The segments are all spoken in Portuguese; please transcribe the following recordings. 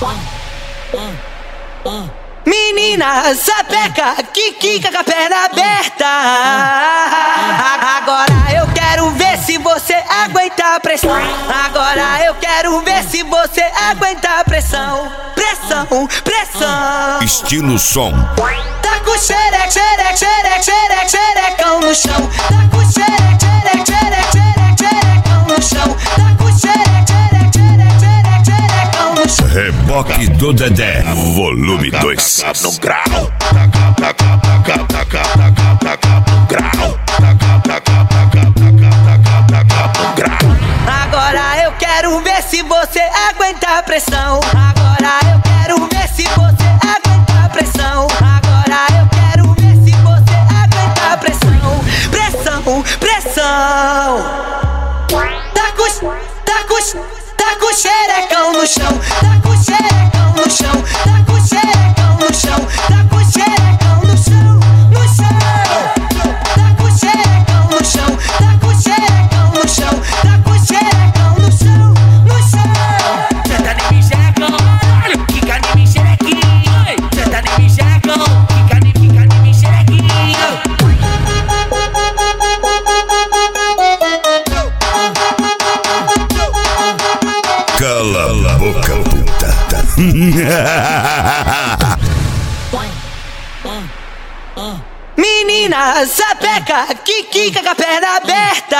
Menina, sapeca, que quica com a perna aberta. Agora eu quero ver se você aguenta a pressão. Agora eu quero ver se você aguenta a pressão. Pressão, pressão. Estilo som. Tá com xereque, xereque, xereque, xereque, xerecão no chão. Tá com xereque, xereque, xereque, xereque, xerecão no chão. Tá com xereque, xereque, xereque, xereque, xerecão no chão. Reboque do Dedé, volume 2. No grau, taca, taca, taca, taca, taca, taca, no grau, taca, taca, taca, taca, taca, no grau. Agora eu quero ver se você aguenta a pressão. Agora eu quero ver se você aguenta a pressão. Agora eu quero ver se você aguenta a pressão. Pressão, pressão. Tá com xerecão no chão. Tá com xerecão no chão. Tá com xerecão no chão. Tá com xerecão no chão. No chão. Tá com xerecão no chão. Tá com xerecão no chão. Tá com xerecão no chão. No chão. Cê tá nem me xerecão, quica nem me xerequinho. Cê tá nem me xerecão, quica nem me xerequinho. Cala a boca, puta. Menina, sapeca, que quica com a perna aberta.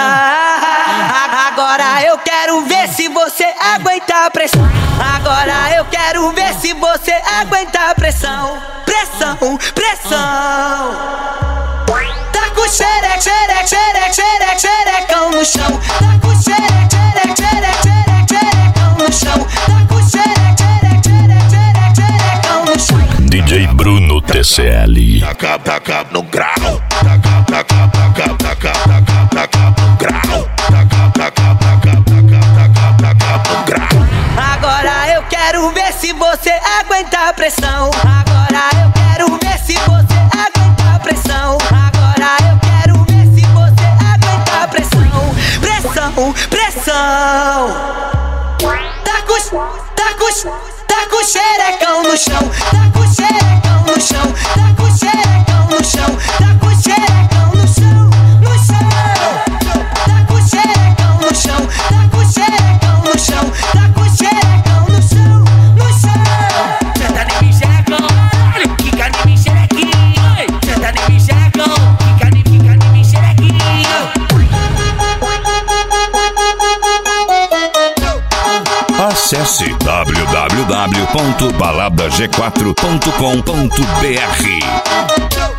Agora eu quero ver se você aguenta a pressão. Agora eu quero ver se você aguenta a pressão. Pressão, pressão. Tá com xereque, xereque, xereque, xereque, xerecão no chão. Tá com xereque, xereque, xereque, xereque, xerecão no chão. Tá com xereque, xereque, xereque, xereque, xerecão no chão. DJ Bruno TCL. Taca, taca, no grau, taca, taca, taca, taca, taca, taca, no grau, taca, taca, taca, taca, taca, taca, no grau. Agora eu quero ver se você aguenta a pressão. Agora eu quero ver se você aguenta a pressão. Agora eu quero ver se você aguenta a pressão. Pressão, pressão. Tá com xerecão no chão. Tá com xerecão no chão. Tá com xerecão no chão. Tá com xerecão no chão. No chão. Tá com xerecão no chão. Tá com xerecão no chão. Tá com xerecão no chão. No chão. Cê tá nem me xerecão, quica nem me xerequinho. Cê tá nem me xerecão, quica nem me xerequinho. Acesse www.baladag4.com.br.